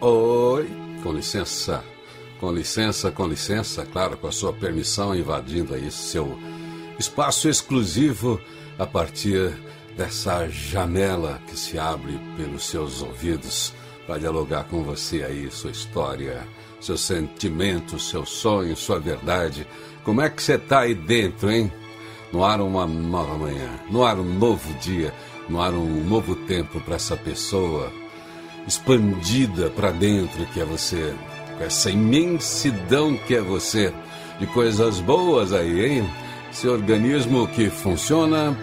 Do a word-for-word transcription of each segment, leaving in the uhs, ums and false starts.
Oi, com licença, com licença, com licença, claro, com a sua permissão, invadindo aí seu espaço exclusivo a partir dessa janela que se abre pelos seus ouvidos para dialogar com você aí, sua história, seus sentimentos, seus sonhos, sua verdade. Como é que você tá aí dentro, hein? No ar uma nova manhã, no ar um novo dia, no ar um novo tempo para essa pessoa expandida para dentro que é você, com essa imensidão que é você, de coisas boas aí, hein? Esse organismo que funciona,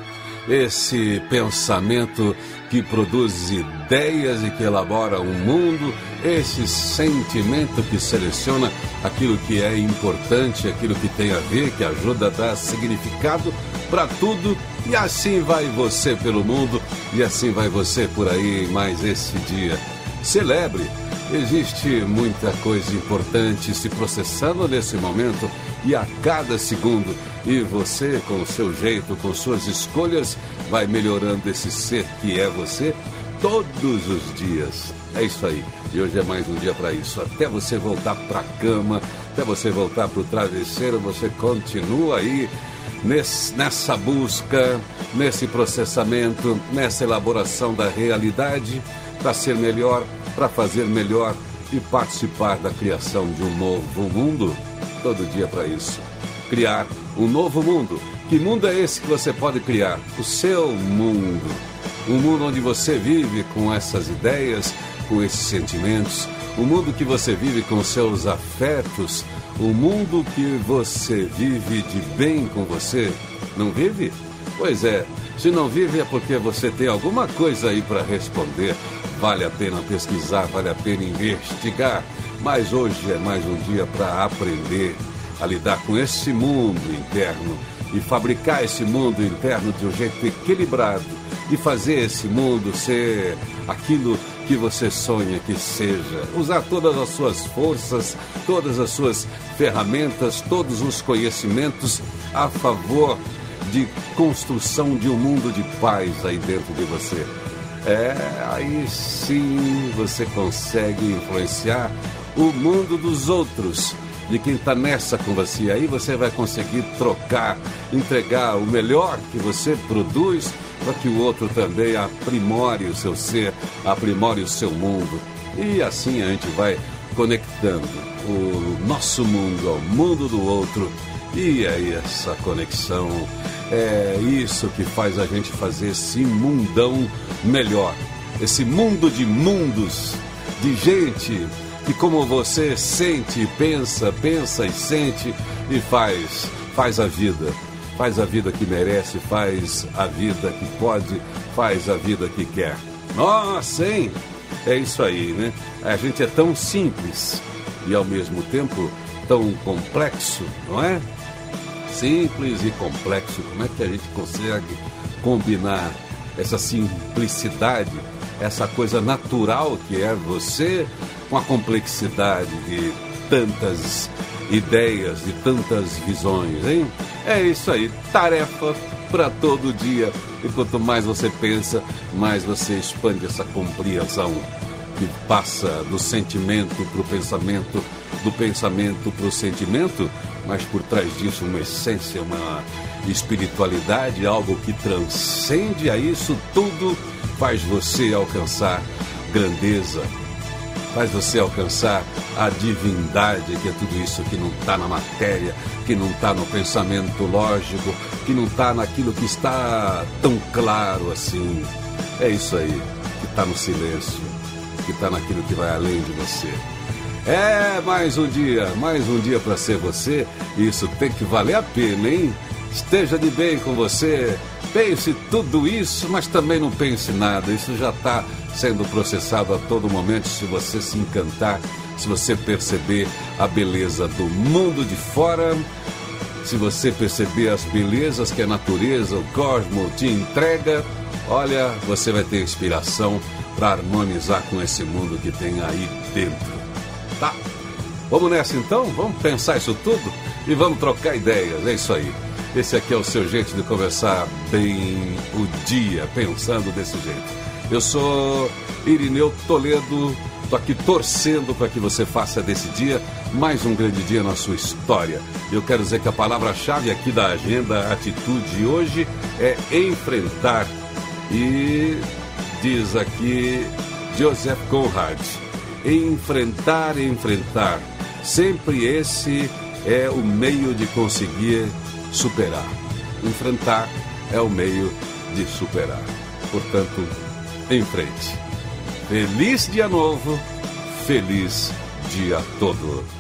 esse pensamento que produz ideias e que elabora um mundo, esse sentimento que seleciona aquilo que é importante, aquilo que tem a ver, que ajuda a dar significado para tudo, e assim vai você pelo mundo, e assim vai você por aí mais esse dia. Celebre, existe muita coisa importante se processando nesse momento e a cada segundo, e você com o seu jeito, com suas escolhas, vai melhorando esse ser que é você todos os dias. É isso aí, e hoje é mais um dia para isso. Até você voltar para a cama, até você voltar para o travesseiro, você continua aí nesse, nessa busca, nesse processamento, nessa elaboração da realidade para ser melhor, para fazer melhor e participar da criação de um novo mundo. Todo dia para isso, criar um novo mundo. Que mundo é esse que você pode criar? O seu mundo. Um mundo onde você vive com essas ideias, com esses sentimentos. Um mundo que você vive com seus afetos. Um mundo que você vive de bem com você. Não vive? Pois é, se não vive é porque você tem alguma coisa aí para responder. Vale a pena pesquisar, vale a pena investigar. Mas hoje é mais um dia para aprender a lidar com esse mundo interno e fabricar esse mundo interno de um jeito equilibrado e fazer esse mundo ser aquilo que você sonha que seja. Usar todas as suas forças, todas as suas ferramentas, todos os conhecimentos a favor de construção de um mundo de paz aí dentro de você. É, aí sim você consegue influenciar o mundo dos outros, de quem está nessa com você. Aí você vai conseguir trocar, entregar o melhor que você produz para que o outro também aprimore o seu ser, aprimore o seu mundo. E assim a gente vai conectando o nosso mundo ao mundo do outro. E aí essa conexão é isso que faz a gente fazer esse mundão melhor. Esse mundo de mundos, de gente que como você sente, pensa, pensa e sente e faz, faz a vida. Faz a vida que merece, faz a vida que pode, faz a vida que quer. Nossa, hein? É isso aí, né? A gente é tão simples e ao mesmo tempo tão complexo, não é? Simples e complexo. Como é que a gente consegue combinar essa simplicidade, essa coisa natural que é você, com a complexidade de tantas ideias, de tantas visões, hein? É isso aí, tarefa para todo dia. E quanto mais você pensa, mais você expande essa compreensão que passa do sentimento para o pensamento, do pensamento para o sentimento, mas por trás disso uma essência, uma espiritualidade, algo que transcende a isso tudo, faz você alcançar grandeza, faz você alcançar a divindade, que é tudo isso que não está na matéria, que não está no pensamento lógico, que não está naquilo que está tão claro assim. É isso aí, que está no silêncio, que está naquilo que vai além de você. É mais um dia, mais um dia para ser você. Isso tem que valer a pena, hein? Esteja de bem com você, pense tudo isso, mas também não pense nada. Isso já está sendo processado a todo momento. Se você se encantar, se você perceber a beleza do mundo de fora, se você perceber as belezas que a natureza, o cosmos te entrega, olha, você vai ter inspiração para harmonizar com esse mundo que tem aí dentro. Tá? Vamos nessa então? Vamos pensar isso tudo e vamos trocar ideias. É isso aí. Esse aqui é o seu jeito de começar bem o dia, pensando desse jeito. Eu sou Irineu Toledo Estou aqui torcendo para que você faça desse dia mais um grande dia na sua história. Eu quero dizer que a palavra-chave aqui da agenda Atitude de hoje é enfrentar. E diz aqui Joseph Conrad, enfrentar, enfrentar. Sempre esse é o meio de conseguir superar. Enfrentar é o meio de superar. Portanto, em frente. Feliz dia novo, feliz dia todo.